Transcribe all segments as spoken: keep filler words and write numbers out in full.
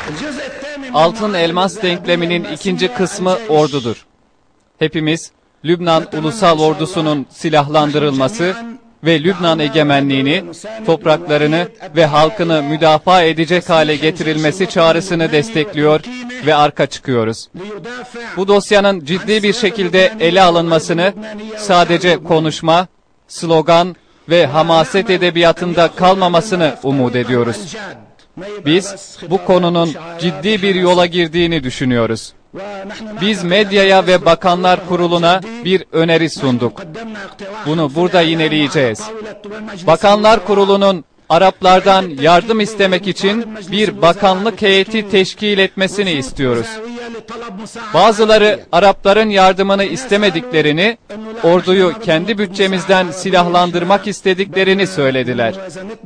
Altın elmas denkleminin ikinci kısmı ordudur. Hepimiz Lübnan Ulusal Ordusu'nun silahlandırılması ve Lübnan egemenliğini, topraklarını ve halkını müdafaa edecek hale getirilmesi çağrısını destekliyor ve arka çıkıyoruz. Bu dosyanın ciddi bir şekilde ele alınmasını sadece konuşma, slogan ve hamaset edebiyatında kalmamasını umut ediyoruz. Biz bu konunun ciddi bir yola girdiğini düşünüyoruz. Biz medyaya ve Bakanlar Kurulu'na bir öneri sunduk. Bunu burada yineleyeceğiz. Bakanlar Kurulu'nun Araplardan yardım istemek için bir bakanlık heyeti teşkil etmesini istiyoruz. Bazıları Arapların yardımını istemediklerini, orduyu kendi bütçemizden silahlandırmak istediklerini söylediler.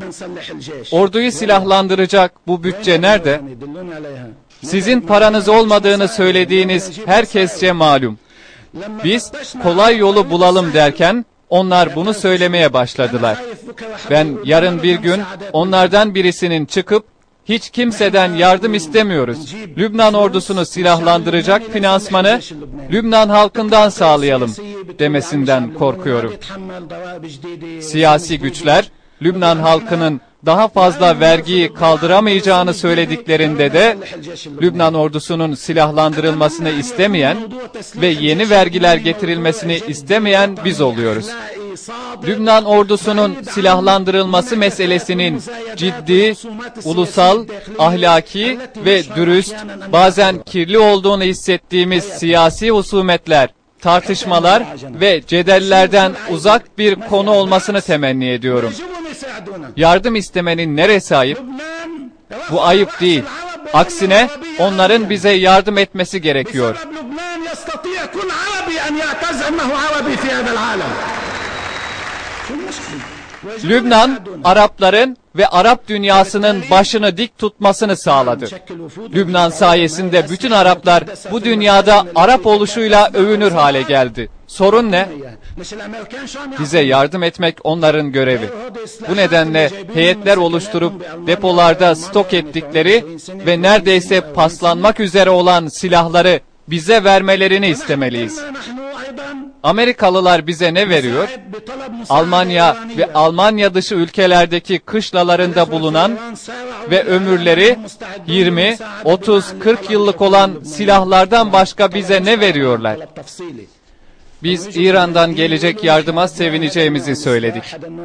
Orduyu silahlandıracak bu bütçe nerede? Sizin paranız olmadığını söylediğiniz herkesçe malum. Biz kolay yolu bulalım derken onlar bunu söylemeye başladılar. Ben yarın bir gün onlardan birisinin çıkıp hiç kimseden yardım istemiyoruz, Lübnan ordusunu silahlandıracak finansmanı Lübnan halkından sağlayalım demesinden korkuyorum. Siyasi güçler Lübnan halkının daha fazla vergiyi kaldıramayacağını söylediklerinde de Lübnan ordusunun silahlandırılmasını istemeyen ve yeni vergiler getirilmesini istemeyen biz oluyoruz. Lübnan ordusunun silahlandırılması meselesinin ciddi, ulusal, ahlaki ve dürüst, bazen kirli olduğunu hissettiğimiz siyasi husumetler, tartışmalar ve cedellerden uzak bir konu olmasını temenni ediyorum. Yardım istemenin neresi ayıp? Bu ayıp değil. Aksine onların bize yardım etmesi gerekiyor. Lübnan, Arapların ve Arap dünyasının başını dik tutmasını sağladı. Lübnan sayesinde bütün Araplar bu dünyada Arap oluşuyla övünür hale geldi. Sorun ne? Bize yardım etmek onların görevi. Bu nedenle heyetler oluşturup depolarda stok ettikleri ve neredeyse paslanmak üzere olan silahları bize vermelerini istemeliyiz. Amerikalılar bize ne veriyor? Almanya ve Almanya dışı ülkelerdeki kışlalarında bulunan ve ömürleri yirmi, otuz, kırk yıllık olan silahlardan başka bize ne veriyorlar? Biz İran'dan gelecek yardıma sevineceğimizi söyledik.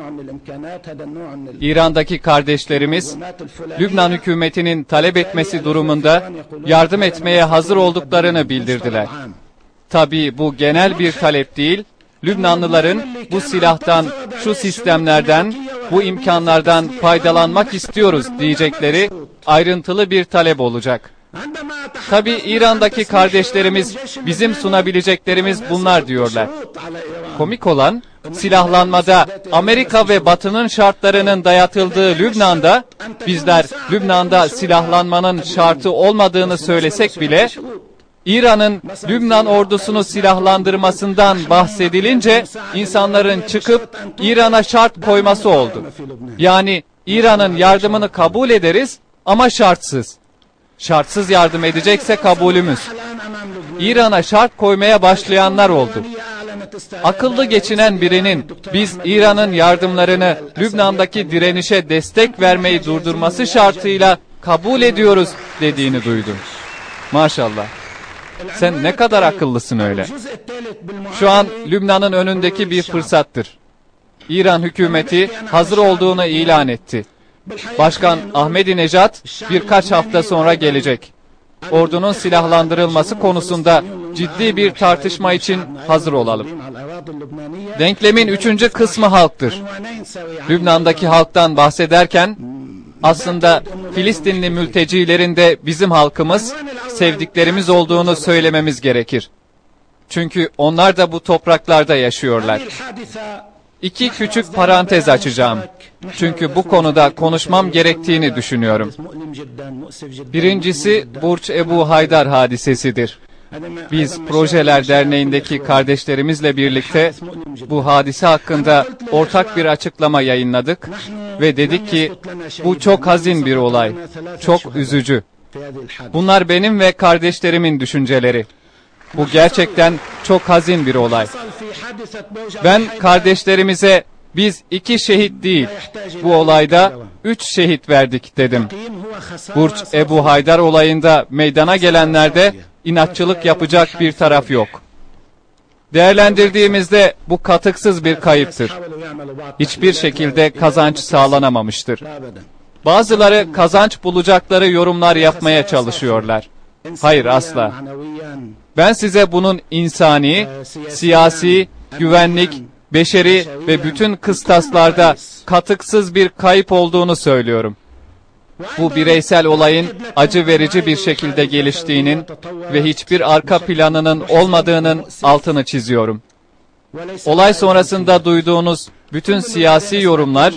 İran'daki kardeşlerimiz, Lübnan hükümetinin talep etmesi durumunda yardım etmeye hazır olduklarını bildirdiler. Tabii bu genel bir talep değil, Lübnanlıların bu silahtan, şu sistemlerden, bu imkanlardan faydalanmak istiyoruz diyecekleri ayrıntılı bir talep olacak. Tabii İran'daki kardeşlerimiz bizim sunabileceklerimiz bunlar diyorlar. Komik olan, silahlanmada Amerika ve Batı'nın şartlarının dayatıldığı Lübnan'da, bizler Lübnan'da silahlanmanın şartı olmadığını söylesek bile, İran'ın Lübnan ordusunu silahlandırmasından bahsedilince insanların çıkıp İran'a şart koyması oldu. Yani İran'ın yardımını kabul ederiz ama şartsız. Şartsız yardım edecekse kabulümüz. İran'a şart koymaya başlayanlar oldu. Akıllı geçinen birinin biz İran'ın yardımlarını Lübnan'daki direnişe destek vermeyi durdurması şartıyla kabul ediyoruz dediğini duydum. Maşallah. Sen ne kadar akıllısın öyle. Şu an Lübnan'ın önündeki bir fırsattır. İran hükümeti hazır olduğunu ilan etti. Başkan Ahmadinejad birkaç hafta sonra gelecek. Ordunun silahlandırılması konusunda ciddi bir tartışma için hazır olalım. Denklemin üçüncü kısmı halktır. Lübnan'daki halktan bahsederken aslında Filistinli mültecilerin de bizim halkımız, sevdiklerimiz olduğunu söylememiz gerekir. Çünkü onlar da bu topraklarda yaşıyorlar. İki küçük parantez açacağım. Çünkü bu konuda konuşmam gerektiğini düşünüyorum. Birincisi Burç Ebu Haydar hadisesidir. Biz Projeler Derneği'ndeki kardeşlerimizle birlikte bu hadise hakkında ortak bir açıklama yayınladık ve dedik ki bu çok hazin bir olay, çok üzücü. Bunlar benim ve kardeşlerimin düşünceleri. Bu gerçekten çok hazin bir olay. Ben kardeşlerimize biz iki şehit değil, bu olayda üç şehit verdik dedim. Burç Ebu Haydar olayında meydana gelenlerde inatçılık yapacak bir taraf yok. Değerlendirdiğimizde bu katıksız bir kayıptır. Hiçbir şekilde kazanç sağlanamamıştır. Bazıları kazanç bulacakları yorumlar yapmaya çalışıyorlar. Hayır, asla. Ben size bunun insani, siyasi, güvenlik, beşeri ve bütün kıstaslarda katıksız bir kayıp olduğunu söylüyorum. Bu bireysel olayın acı verici bir şekilde geliştiğinin ve hiçbir arka planının olmadığının altını çiziyorum. Olay sonrasında duyduğunuz bütün siyasi yorumlar,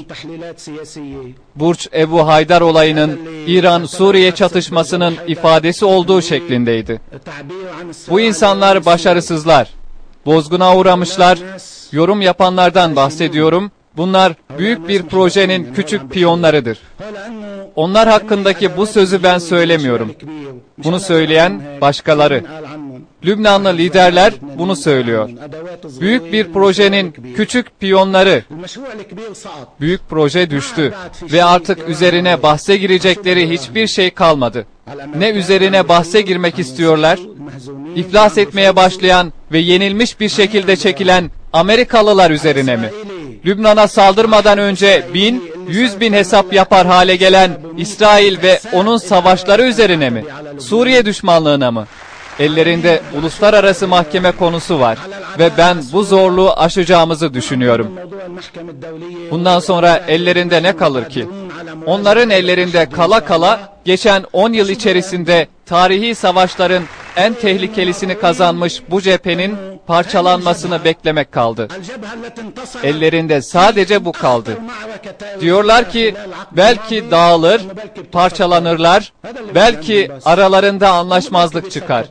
Burç Ebu Haydar olayının İran-Suriye çatışmasının ifadesi olduğu şeklindeydi. Bu insanlar başarısızlar, bozguna uğramışlar, yorum yapanlardan bahsediyorum. Bunlar büyük bir projenin küçük piyonlarıdır. Onlar hakkındaki bu sözü ben söylemiyorum. Bunu söyleyen başkaları. Lübnanlı liderler bunu söylüyor. Büyük bir projenin küçük piyonları. Büyük proje düştü ve artık üzerine bahse girecekleri hiçbir şey kalmadı. Ne üzerine bahse girmek istiyorlar? İflas etmeye başlayan ve yenilmiş bir şekilde çekilen Amerikalılar üzerine mi? Lübnan'a saldırmadan önce bin, yüz bin hesap yapar hale gelen İsrail ve onun savaşları üzerine mi? Suriye düşmanlığına mı? Ellerinde uluslararası mahkeme konusu var ve ben bu zorluğu aşacağımızı düşünüyorum. Bundan sonra ellerinde ne kalır ki? Onların ellerinde kala kala geçen on yıl içerisinde tarihi savaşların en tehlikelisini kazanmış bu cephenin parçalanmasını beklemek kaldı. Ellerinde sadece bu kaldı. Diyorlar ki belki dağılır, parçalanırlar, belki aralarında anlaşmazlık çıkar.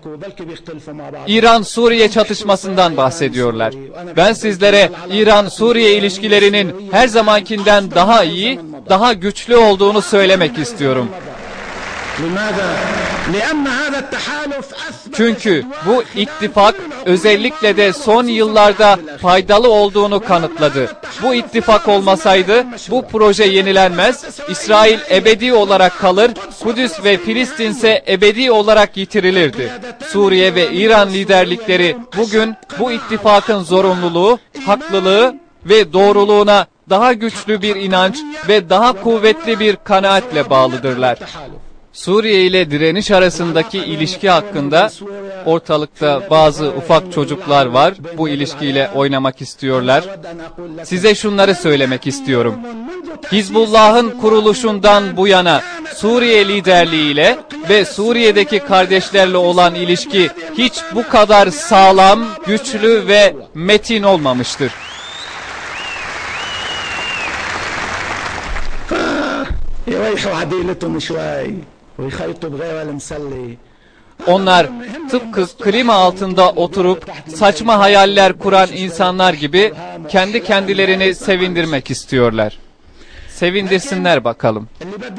İran-Suriye çatışmasından bahsediyorlar. Ben sizlere İran-Suriye ilişkilerinin her zamankinden daha iyi, daha güçlü olduğunu söylemek istiyorum. Çünkü bu ittifak özellikle de son yıllarda faydalı olduğunu kanıtladı. Bu ittifak olmasaydı bu proje yenilenmez, İsrail ebedi olarak kalır, Kudüs ve Filistin ise ebedi olarak yitirilirdi. Suriye ve İran liderlikleri bugün bu ittifakın zorunluluğu, haklılığı ve doğruluğuna daha güçlü bir inanç ve daha kuvvetli bir kanaatle bağlıdırlar. Suriye ile direniş arasındaki ilişki hakkında ortalıkta bazı ufak çocuklar var. Bu ilişkiyle oynamak istiyorlar. Size şunları söylemek istiyorum. Hizbullah'ın kuruluşundan bu yana Suriye liderliğiyle ve Suriye'deki kardeşlerle olan ilişki hiç bu kadar sağlam, güçlü ve metin olmamıştır. Onlar tıpkı klima altında oturup saçma hayaller kuran insanlar gibi kendi kendilerini sevindirmek istiyorlar. Sevindirsinler bakalım.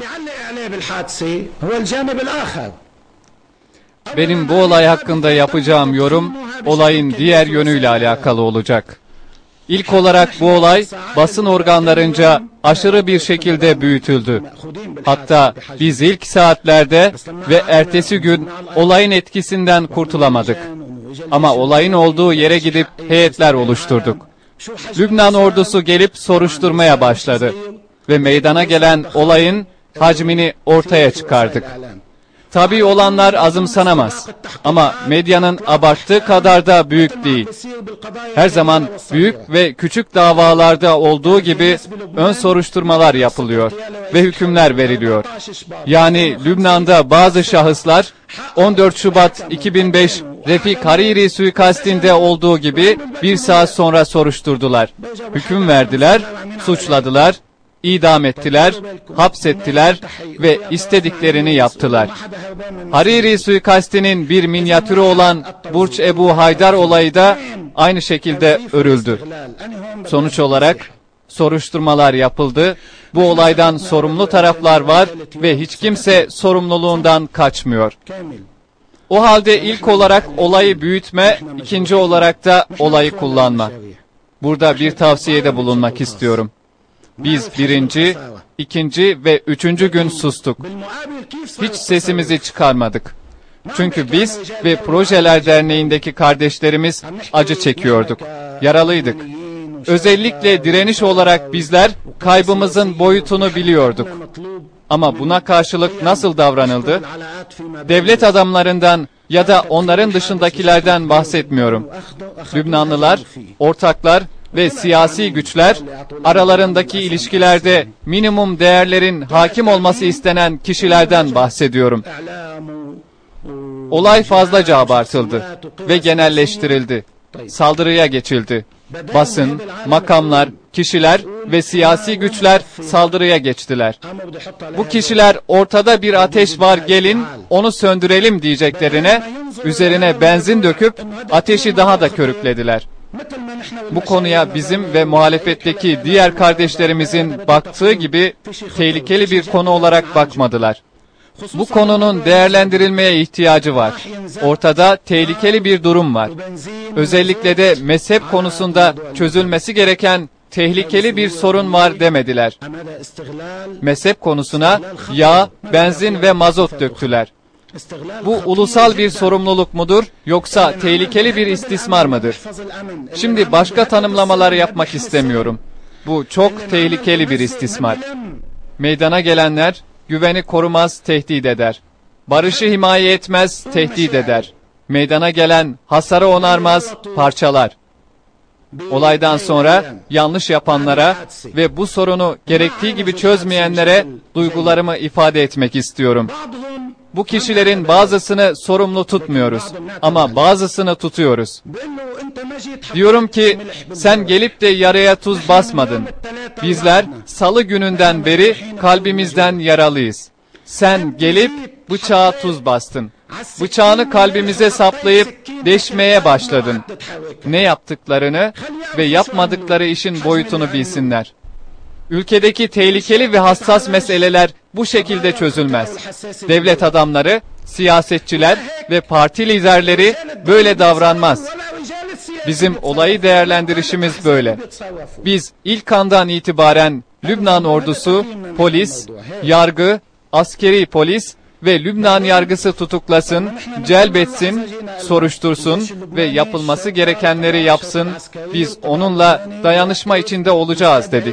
Benim bu olay hakkında yapacağım yorum olayın diğer yönüyle alakalı olacak. İlk olarak bu olay basın organlarınca aşırı bir şekilde büyütüldü. Hatta biz ilk saatlerde ve ertesi gün olayın etkisinden kurtulamadık. Ama olayın olduğu yere gidip heyetler oluşturduk. Lübnan ordusu gelip soruşturmaya başladı ve meydana gelen olayın hacmini ortaya çıkardık. Tabii olanlar azımsanamaz ama medyanın abarttığı kadar da büyük değil. Her zaman büyük ve küçük davalarda olduğu gibi ön soruşturmalar yapılıyor ve hükümler veriliyor. Yani Lübnan'da bazı şahıslar on dört Şubat iki bin beş Refik Hariri suikastinde olduğu gibi bir saat sonra soruşturdular. Hüküm verdiler, suçladılar, idam ettiler, hapsettiler ve istediklerini yaptılar. Hariri suikastinin bir minyatürü olan Burç Ebu Haydar olayı da aynı şekilde örüldü. Sonuç olarak Soruşturmalar yapıldı. Bu olaydan sorumlu taraflar var ve hiç kimse sorumluluğundan kaçmıyor. O halde ilk olarak olayı büyütme, ikinci olarak da olayı kullanma. Burada bir tavsiyede bulunmak istiyorum. Biz birinci, ikinci ve üçüncü gün sustuk. Hiç sesimizi çıkarmadık. Çünkü biz ve Projeler Derneği'ndeki kardeşlerimiz acı çekiyorduk. Yaralıydık. Özellikle direniş olarak bizler kaybımızın boyutunu biliyorduk. Ama buna karşılık nasıl davranıldı? Devlet adamlarından ya da onların dışındakilerden bahsetmiyorum. Lübnanlılar, ortaklar ve siyasi güçler aralarındaki ilişkilerde minimum değerlerin hakim olması istenen kişilerden bahsediyorum. Olay fazlaca abartıldı ve genelleştirildi. Saldırıya geçildi. Basın, makamlar, kişiler ve siyasi güçler saldırıya geçtiler. Bu kişiler ortada bir ateş var gelin onu söndürelim diyeceklerine üzerine benzin döküp ateşi daha da körüklediler. Bu konuya bizim ve muhalefetteki diğer kardeşlerimizin baktığı gibi tehlikeli bir konu olarak bakmadılar. Bu konunun değerlendirilmeye ihtiyacı var. Ortada tehlikeli bir durum var. Özellikle de mezhep konusunda çözülmesi gereken tehlikeli bir sorun var demediler. Mezhep konusuna yağ, benzin ve mazot döktüler. Bu ulusal bir sorumluluk mudur yoksa tehlikeli bir istismar mıdır? Şimdi başka tanımlamalar yapmak istemiyorum. Bu çok tehlikeli bir istismar. Meydana gelenler güveni korumaz, tehdit eder. Barışı himaye etmez, tehdit eder. Meydana gelen hasarı onarmaz, parçalar. Olaydan sonra yanlış yapanlara ve bu sorunu gerektiği gibi çözmeyenlere duygularımı ifade etmek istiyorum. Bu kişilerin bazısını sorumlu tutmuyoruz ama bazısını tutuyoruz. Diyorum ki sen gelip de yaraya tuz basmadın. Bizler salı gününden beri kalbimizden yaralıyız. Sen gelip bıçağa tuz bastın. Bıçağını kalbimize saplayıp deşmeye başladın. Ne yaptıklarını ve yapmadıkları işin boyutunu bilsinler. Ülkedeki tehlikeli ve hassas meseleler bu şekilde çözülmez. Devlet adamları, siyasetçiler ve parti liderleri böyle davranmaz. Bizim olayı değerlendirişimiz böyle. Biz ilk andan itibaren Lübnan ordusu, polis, yargı, askeri polis ve Lübnan yargısı tutuklasın, celbetsin, soruştursun ve yapılması gerekenleri yapsın, biz onunla dayanışma içinde olacağız dedik.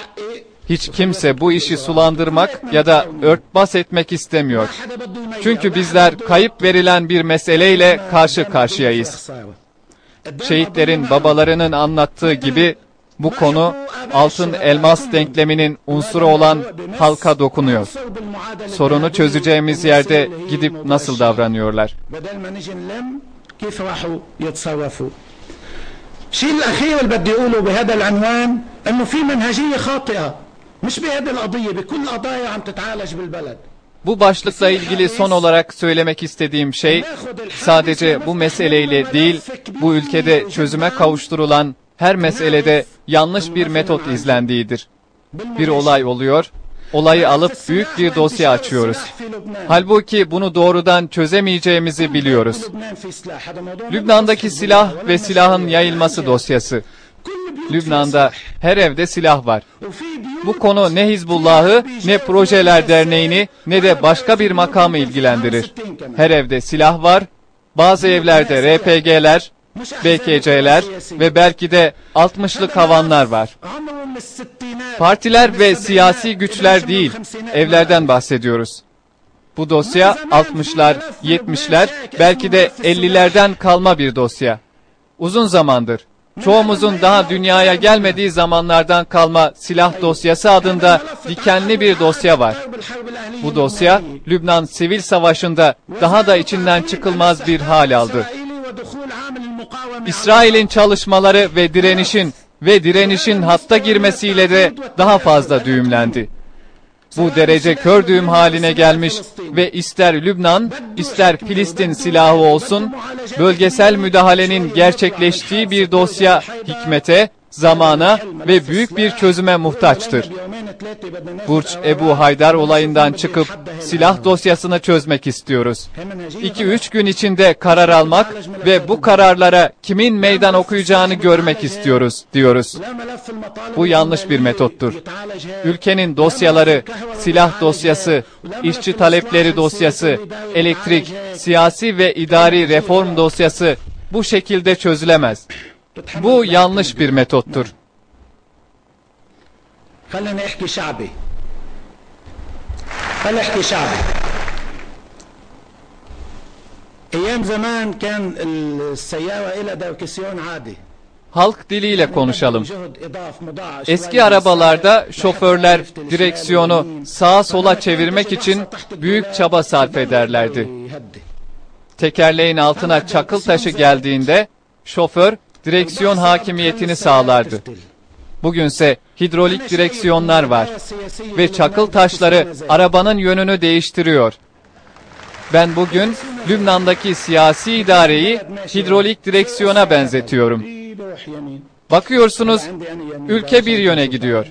Hiç kimse bu işi sulandırmak ya da örtbas etmek istemiyor. Çünkü bizler kayıp verilen bir meseleyle karşı karşıyayız. Şehitlerin babalarının anlattığı gibi bu konu altın elmas denkleminin unsuru olan halka dokunuyor. Sorunu çözeceğimiz yerde gidip nasıl davranıyorlar? الشيء الأخير اللي بدي أقوله بهذا العنوان إنه في منهجية خاطئة مش بهذه القضية بكل قضايا عم تتعالج بالبلد. Bu başlıkla ilgili son olarak söylemek istediğim şey sadece bu meseleyle değil, bu ülkede çözüme kavuşturulan her meselede yanlış bir metot izlendiğidir. Bir olay oluyor, olayı alıp büyük bir dosya açıyoruz. Halbuki bunu doğrudan çözemeyeceğimizi biliyoruz. Lübnan'daki silah ve silahın yayılması dosyası. Lübnan'da her evde silah var. Bu konu ne Hizbullah'ı, ne Projeler Derneği'ni, ne de başka bir makamı ilgilendirir. Her evde silah var, bazı evlerde R P G'ler, B K C'ler ve belki de altmışlık havanlar var. Partiler ve siyasi güçler değil, evlerden bahsediyoruz. Bu dosya altmışlar, yetmişler, belki de ellilerden kalma bir dosya. Uzun zamandır. Çoğumuzun daha dünyaya gelmediği zamanlardan kalma silah dosyası adında dikenli bir dosya var. Bu dosya Lübnan sivil savaşında daha da içinden çıkılmaz bir hal aldı. İsrail'in çalışmaları ve direnişin ve direnişin hatta girmesiyle de daha fazla düğümlendi. Bu derece kör düğüm haline gelmiş ve ister Lübnan, ister Filistin silahı olsun, bölgesel müdahalenin gerçekleştiği bir dosya hikmete, zamana ve büyük bir çözüme muhtaçtır. Burç Ebu Haydar olayından çıkıp silah dosyasını çözmek istiyoruz. iki üç gün içinde karar almak ve bu kararlara kimin meydan okuyacağını görmek istiyoruz, diyoruz. Bu yanlış bir metottur. Ülkenin dosyaları, silah dosyası, işçi talepleri dosyası, elektrik, siyasi ve idari reform dosyası bu şekilde çözülemez. Bu yanlış bir metottur. خلينا نحكي شعبي خلينا نحكي شعبي ايام زمان كان السيارة إلى دركسيون عادي. Halk diliyle konuşalım. Eski arabalarda şoförler direksiyonu sağa sola çevirmek için büyük çaba sarf ederlerdi. Tekerleğin altına çakıl taşı geldiğinde şoför direksiyon hakimiyetini sağlardı. Bugünse hidrolik direksiyonlar var ve çakıl taşları arabanın yönünü değiştiriyor. Ben bugün Lübnan'daki siyasi idareyi hidrolik direksiyona benzetiyorum. Bakıyorsunuz, ülke bir yöne gidiyor.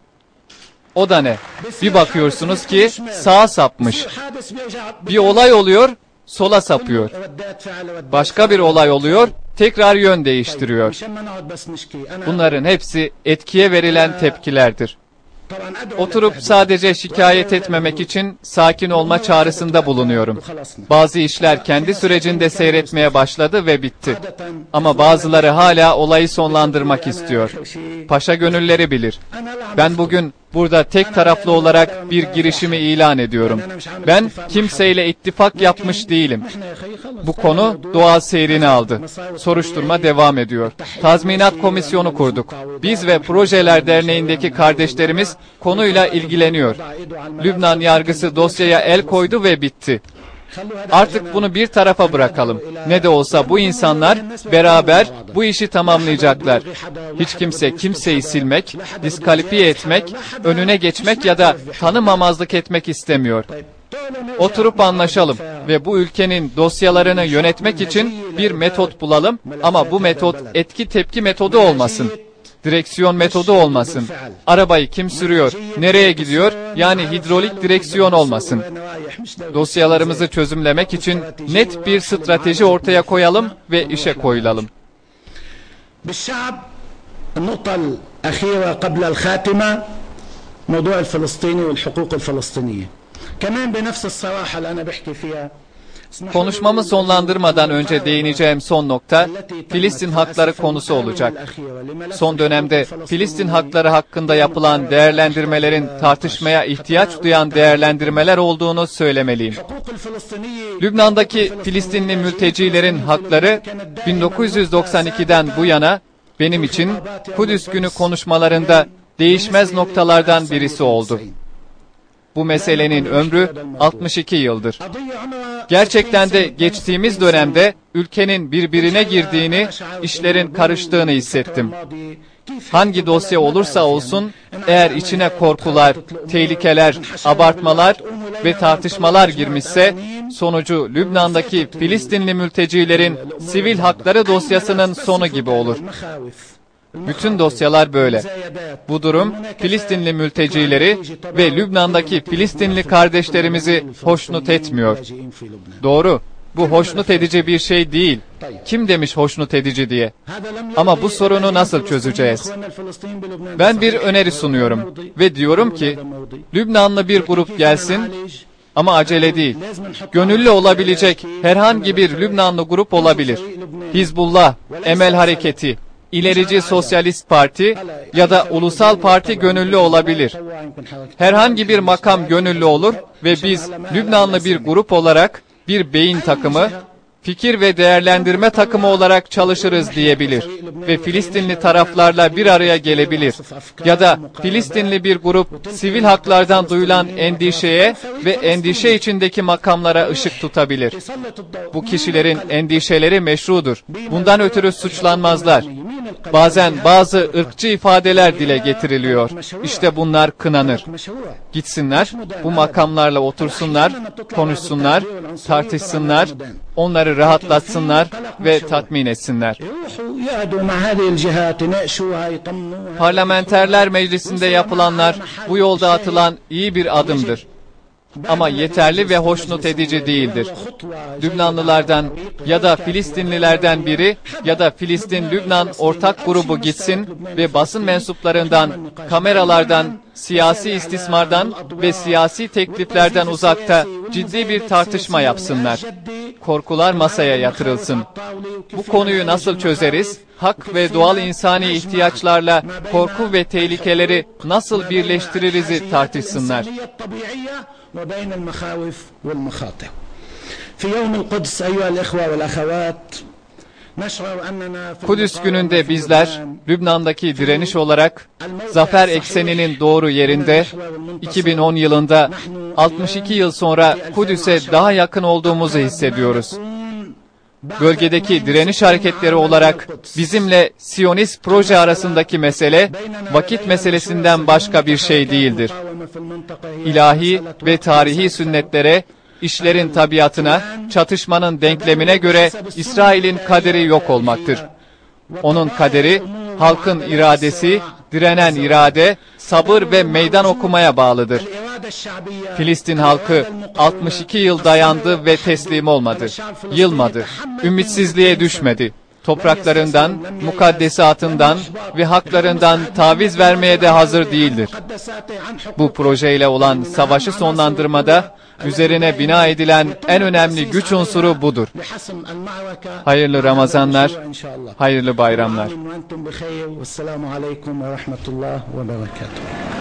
O da ne? Bir bakıyorsunuz ki sağa sapmış. Bir olay oluyor, sola sapıyor. Başka bir olay oluyor, tekrar yön değiştiriyor. Bunların hepsi etkiye verilen tepkilerdir. Oturup sadece şikayet etmemek için sakin olma çağrısında bulunuyorum. Bazı işler kendi sürecinde seyretmeye başladı ve bitti. Ama bazıları hala olayı sonlandırmak istiyor. Paşa gönülleri bilir. Ben bugün burada tek taraflı olarak bir girişimi ilan ediyorum. Ben kimseyle ittifak yapmış değilim. Bu konu doğal seyrini aldı. Soruşturma devam ediyor. Tazminat komisyonu kurduk. Biz ve Projeler Derneği'ndeki kardeşlerimiz konuyla ilgileniyor. Lübnan yargısı dosyaya el koydu ve bitti. Artık bunu bir tarafa bırakalım. Ne de olsa bu insanlar beraber bu işi tamamlayacaklar. Hiç kimse kimseyi silmek, diskalifiye etmek, önüne geçmek ya da tanımamazlık etmek istemiyor. Oturup anlaşalım ve bu ülkenin dosyalarını yönetmek için bir metot bulalım ama bu metot etki tepki metodu olmasın. Direksiyon metodu olmasın. Arabayı kim sürüyor, nereye gidiyor, yani hidrolik direksiyon olmasın. Dosyalarımızı çözümlemek için net bir strateji ortaya koyalım ve işe koyulalım. النقطة الأخيرة قبل الخاتمة موضوع الفلسطيني والحقوق الفلسطينية. كمان بنفس الصراحة اللي أنا بحكي فيها. Konuşmamı sonlandırmadan önce değineceğim son nokta, Filistin hakları konusu olacak. Son dönemde Filistin hakları hakkında yapılan değerlendirmelerin tartışmaya ihtiyaç duyan değerlendirmeler olduğunu söylemeliyim. Lübnan'daki Filistinli mültecilerin hakları bin dokuz yüz doksan ikiden bu yana benim için Kudüs Günü konuşmalarında değişmez noktalardan birisi oldu. Bu meselenin ömrü altmış iki yıldır. Gerçekten de geçtiğimiz dönemde ülkenin birbirine girdiğini, işlerin karıştığını hissettim. Hangi dosya olursa olsun, eğer içine korkular, tehlikeler, abartmalar ve tartışmalar girmişse, sonucu Lübnan'daki Filistinli mültecilerin sivil hakları dosyasının sonu gibi olur. Bütün dosyalar böyle. Bu durum Filistinli mültecileri ve Lübnan'daki Filistinli kardeşlerimizi hoşnut etmiyor. Doğru, bu hoşnut edici bir şey değil. Kim demiş hoşnut edici diye? Ama bu sorunu nasıl çözeceğiz? Ben bir öneri sunuyorum ve diyorum ki Lübnanlı bir grup gelsin ama acele değil. Gönüllü olabilecek herhangi bir Lübnanlı grup olabilir. Hizbullah, Emel Hareketi, İlerici Sosyalist Parti ya da Ulusal Parti gönüllü olabilir. Herhangi bir makam gönüllü olur ve biz Lübnanlı bir grup olarak bir beyin takımı, fikir ve değerlendirme takımı olarak çalışırız diyebilir ve Filistinli taraflarla bir araya gelebilir. Ya da Filistinli bir grup sivil haklardan duyulan endişeye ve endişe içindeki makamlara ışık tutabilir. Bu kişilerin endişeleri meşrudur. Bundan ötürü suçlanmazlar. Bazen bazı ırkçı ifadeler dile getiriliyor. İşte bunlar kınanır. Gitsinler, bu makamlarla otursunlar, konuşsunlar, tartışsınlar, onları rahatlatsınlar ve tatmin etsinler. Parlamenterler Meclisi'nde yapılanlar bu yolda atılan iyi bir adımdır. Ama yeterli ve hoşnut edici değildir. Lübnanlılardan ya da Filistinlilerden biri ya da Filistin-Lübnan ortak grubu gitsin ve basın mensuplarından, kameralardan, siyasi istismardan ve siyasi tekliflerden uzakta ciddi bir tartışma yapsınlar. Korkular masaya yatırılsın. Bu konuyu nasıl çözeriz? Hak ve doğal insani ihtiyaçlarla korku ve tehlikeleri nasıl birleştiririzi tartışsınlar. وبين المخاوف والمخاطر. في يوم القدس أيها الإخوة والأخوات نشعر أننا Kudüs gününde bizler Lübnan'daki direniş olarak zafer ekseninin doğru yerinde iki bin on yılında altmış iki yıl sonra Kudüs'e daha yakın olduğumuzu hissediyoruz. Bölgedeki direniş hareketleri olarak bizimle Siyonist proje arasındaki mesele vakit meselesinden başka bir şey değildir. İlahi ve tarihi sünnetlere, işlerin tabiatına, çatışmanın denklemine göre İsrail'in kaderi yok olmaktır. Onun kaderi, halkın iradesi, direnen irade, sabır ve meydan okumaya bağlıdır. Filistin halkı altmış iki yıl dayandı ve teslim olmadı, yılmadı, ümitsizliğe düşmedi. Topraklarından, mukaddesatından ve haklarından taviz vermeye de hazır değildir. Bu projeyle olan savaşı sonlandırmada üzerine bina edilen en önemli güç unsuru budur. Hayırlı Ramazanlar, hayırlı bayramlar.